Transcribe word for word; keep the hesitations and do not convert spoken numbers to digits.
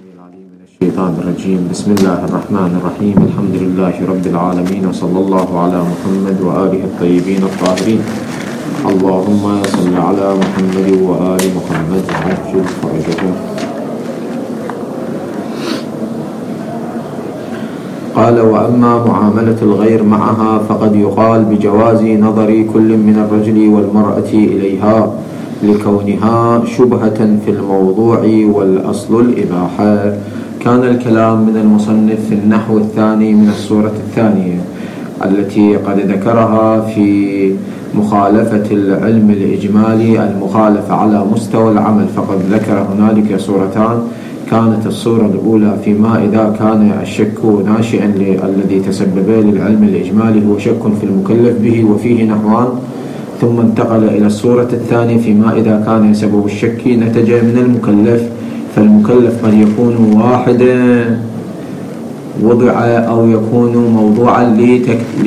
العليم من الشيطان الرجيم. بسم الله الرحمن الرحيم. الحمد لله رب العالمين، وصلى الله على محمد وآله الطيبين الطاهرين. اللهم صل على محمد وآل محمد وعجل فرجهم. قال: وأما معاملة الغير معها فقد يقال بجواز نظر كل من الرجل والمرأة إليها لكونها شبهة في الموضوع، والأصل الإباحة. كان الكلام من المصنف في النحو الثاني من السورة الثانية التي قد ذكرها في مخالفة العلم الإجمالي المخالفة على مستوى العمل، فقد ذكر هنالك صورتان. كانت الصورة الأولى فيما إذا كان الشك ناشئا الذي تسبب للعلم الإجمالي هو شك في المكلف به وفيه نحوان، ثم انتقل إلى الصورة الثانية فيما إذا كان سبب الشك نتج من المكلف، فالمكلف قد يكون واحدا وضع أو يكون موضوعا